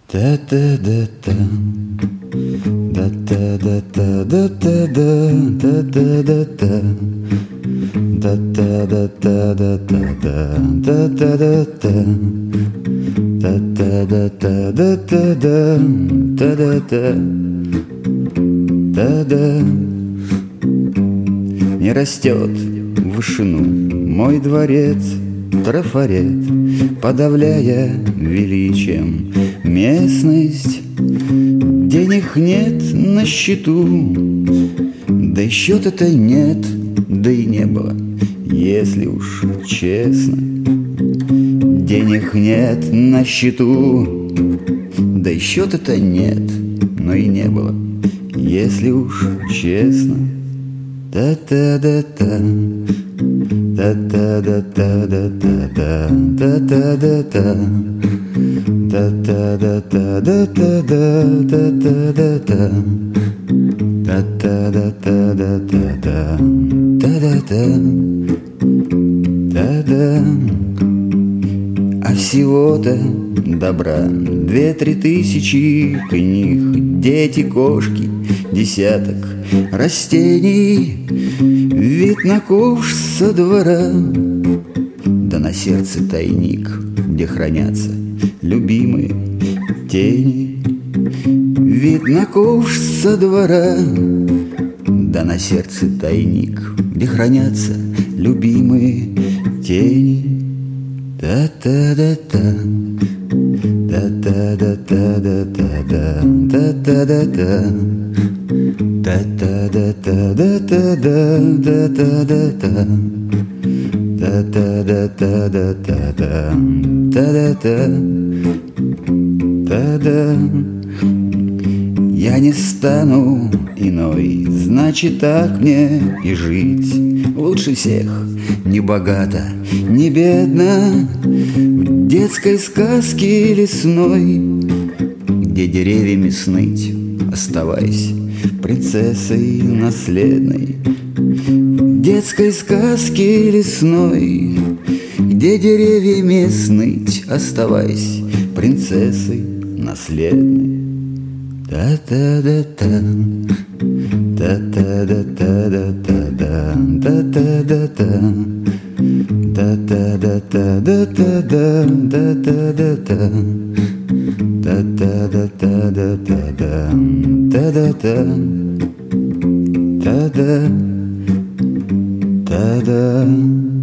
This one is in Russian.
Та-та-да-та, да-та-да-та-да-та-да-та-да-та, да-та-да-та-да-та-да-та-да-та, та-та-да-та-да-та-да-та-да-та, та-да. Не растет в вышину мой дворец, трафарет, подавляя величием местность. Денег нет на счету, да и счета-то нет, да и не было, если уж честно. Денег нет на счету, да и счета-то нет, но и не было, если уж честно. Та-та-да-та, та-та-да-та-да-та-да, та-та-да-та, та-та-да-та-да-та-да-та-да-та, та-та-да-та-да-та-да, та-да-та, та-да. А всего-то добра 2-3 тысячи книг, дети, кошки, десяток растений, вид на ковш со двора, да на сердце тайник, где хранятся любимые тени. Вид на ковш со двора, да на сердце тайник, где хранятся любимые тени. Та-та-да-та, та-та-да-та-да-та-да, та-та-да-та, та-та-да-та-да-та-да-та-да-та, та-та-да-та-да-та-да, та-да-та, та-да. Я не стану иной, значит, так мне и жить. Лучше всех, не богато, не бедно, в детской сказке лесной, где деревьями сныть, оставаясь принцессой наследной. В детской сказке лесной, где деревьями сныть, оставаясь принцессой наследной. Та-та-да-та, та-та-да-та-да-та-да, та-та-да-та, та-та-да-та-да-та-да, та-та-да-та, та-та-да-та-да-та-да, та-да-та, та-да, та-да.